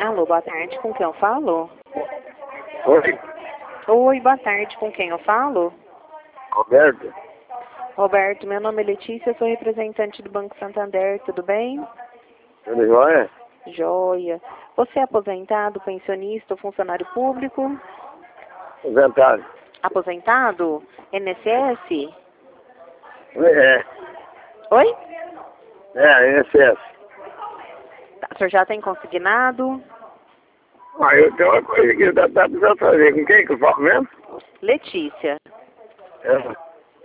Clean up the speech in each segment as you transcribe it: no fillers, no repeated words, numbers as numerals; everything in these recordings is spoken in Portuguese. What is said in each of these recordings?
Alô, boa tarde, com quem eu falo? Oi, Oi, boa tarde, com quem eu falo? Roberto. Roberto, meu nome é Letícia, sou representante do Banco Santander, tudo bem? Tudo jóia? Joia. Você é aposentado, pensionista ou funcionário público? Aposentado. Aposentado? INSS? É, Oi? INSS. Tá, o senhor já tem consignado? Ah, eu tenho uma coisa que tá precisando fazer. Com quem que eu falo mesmo? Letícia. É.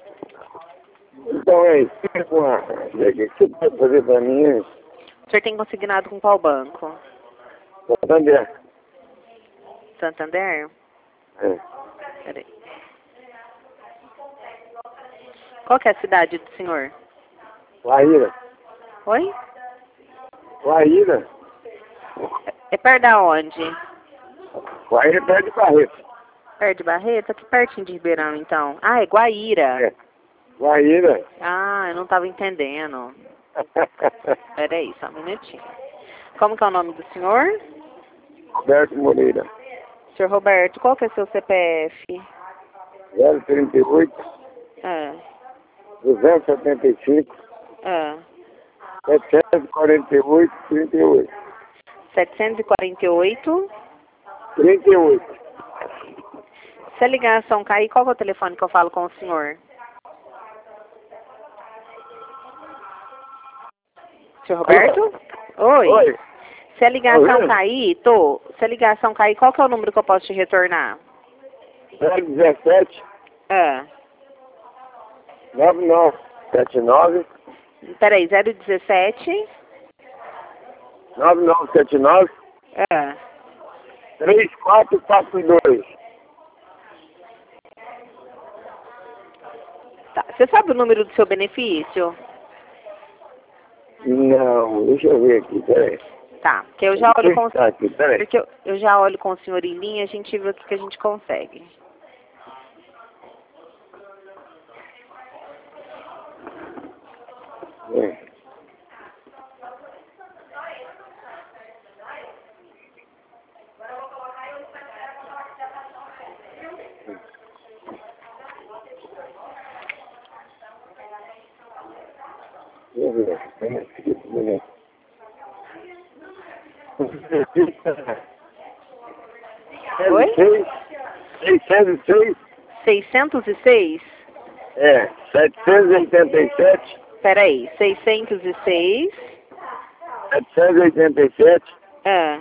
Então é isso. O que você pode fazer pra mim? O senhor tem consignado com qual banco? Santander. Santander? É. Peraí. Qual que é a cidade do senhor? Guaíra. Oi? Guaíra. É perto da onde? Guaíra perto de Barreto. Perto de Barreto? Aqui pertinho de Ribeirão, então. Ah, é Guaíra. É. Guaíra. Ah, eu não estava entendendo. Peraí, só um minutinho. Como que é o nome do senhor? Roberto Moreira. Senhor Roberto, qual que é seu CPF? 038 Ah, 275 ah. 748 38. 748. 38. Se a ligação cair, qual que é o telefone que eu falo com o senhor? Senhor Roberto? Oi. Oi. Se a ligação Tá ouvindo? cair, tô. Se a ligação cair, qual que é o número que eu posso te retornar? 017 Ah, 9979 peraí, 017. 9979 Ah, 3442. tá. Você sabe o número do seu benefício? Não, deixa eu ver aqui, peraí. Tá, porque eu já olho com Tá aqui, peraí. porque eu já olho com o senhor em linha, a gente vê o que que a gente consegue. É. Deixa eu ver. Peraí, peraí. 606, 606? é, 787, Peraí, 606. 787, Ah,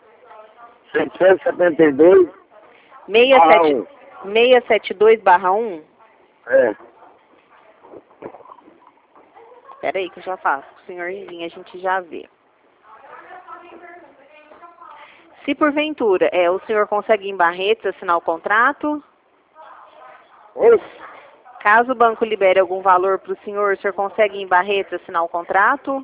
672, 67 1. 672/1? É. Peraí que eu já faço. Com o senhor em linha, a gente já vê. Se porventura o senhor consegue em Barretos assinar o contrato, Oi? caso o banco libere algum valor para o senhor consegue em Barretos assinar o contrato?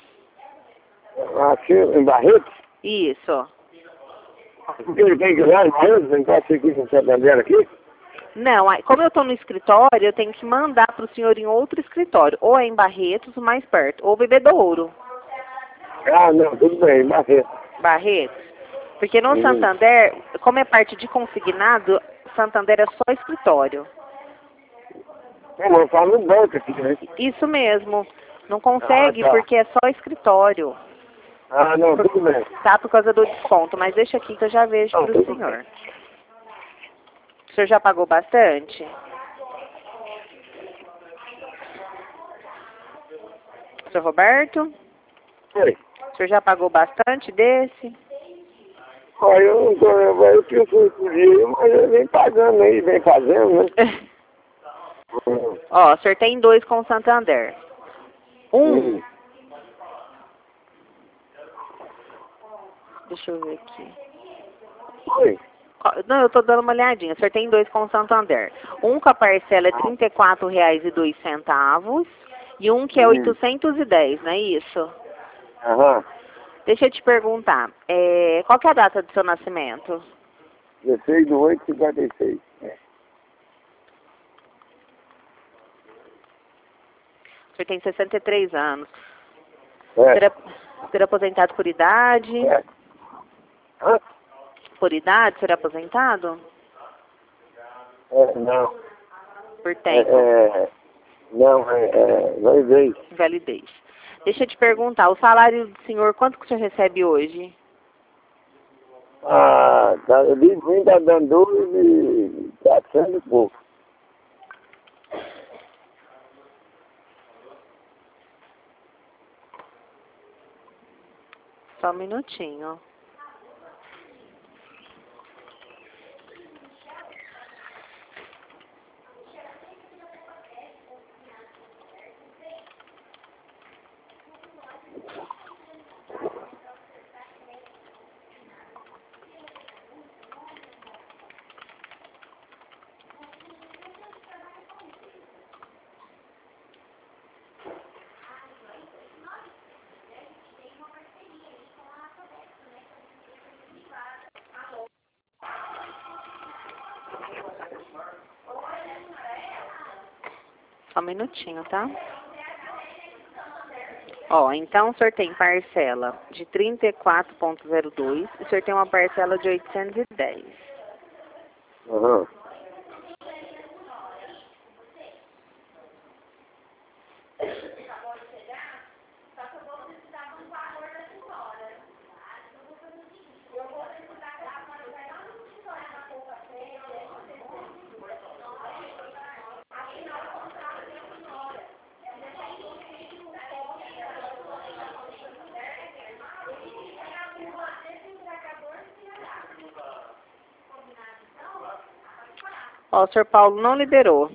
Aqui em Barretos? Isso. Ele tem que ir lá em Barretos, não pode ser aqui com Santander aqui? Não, como eu estou no escritório, eu tenho que mandar para o senhor em outro escritório. Ou é em Barretos, o mais perto, ou Bebedouro. Ah, não, tudo bem, em Barretos. Barretos. Porque no Santander, como é parte de consignado, Santander é só escritório. Não, eu falo no banco aqui, né? Isso mesmo. Não consegue Ah, tá. porque é só escritório. Ah, não, tudo bem. Tá, por causa do desconto. Mas deixa aqui que eu já vejo Não, para o tudo senhor. O senhor já pagou bastante? Senhor Roberto? Oi. O senhor já pagou bastante desse? Olha, eu não tô, eu que fui por dia, mas eu venho pagando aí, vem fazendo, né? Ó, o senhor tem 2 com o Santander. Um. Deixa eu ver aqui. Oi. Não, eu tô dando uma olhadinha. O senhor tem 2 com o Santander. Um com a parcela é R$ 34,02 e um que é 810, não é isso? Aham. Deixa eu te perguntar. Qual que é a data do seu nascimento? 16/8/56. O senhor tem 63 anos. É. Ser aposentado por idade. É. Hã? Por idade, ser aposentado? Não. Por tempo? Não, validez. Validez. Deixa eu te perguntar, o salário do senhor, quanto que o senhor recebe hoje? De mim tá dando 2.400 e pouco. Só um minutinho. Só um minutinho, tá? Ó, então o senhor tem parcela de 34,02 e o senhor tem uma parcela de 810. Aham. Ó, o senhor Paulo não liberou.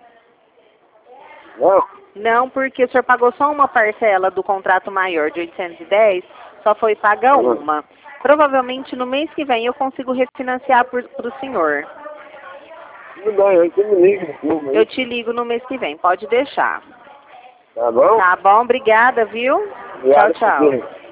Não? Não, porque o senhor pagou só uma parcela do contrato maior de 810, só foi paga uma. Provavelmente no mês que vem eu consigo refinanciar para o senhor. Tudo bem, eu te ligo. Eu te ligo no mês que vem, pode deixar. Tá bom? Tá bom, obrigada, viu? Obrigado Tchau, por tchau. ter.